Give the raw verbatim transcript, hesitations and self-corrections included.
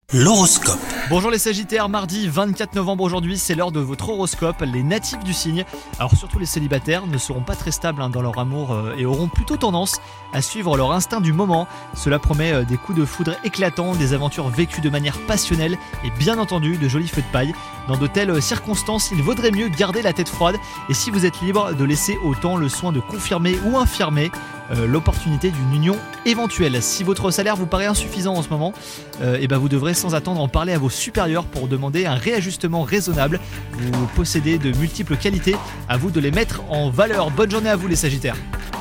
L'horoscope. Bonjour les Sagittaires, mardi vingt-quatre novembre aujourd'hui, c'est l'heure de votre horoscope. Les natifs du signe, alors surtout les célibataires, ne seront pas très stables hein, dans leur amour euh, et auront plutôt tendance à suivre leur instinct du moment. Cela promet euh, des coups de foudre éclatants, des aventures vécues de manière passionnelle et bien entendu de jolis feux de paille. Dans de telles circonstances, il vaudrait mieux garder la tête froide et si vous êtes libre, de laisser au temps le soin de confirmer ou infirmer euh, l'opportunité d'une union éventuelle. Si votre salaire vous paraît insuffisant en ce moment, euh, et ben vous devrez sans attendre en parler à vos supérieurs pour demander un réajustement raisonnable. Vous possédez de multiples qualités, à vous de les mettre en valeur. Bonne journée à vous les Sagittaires.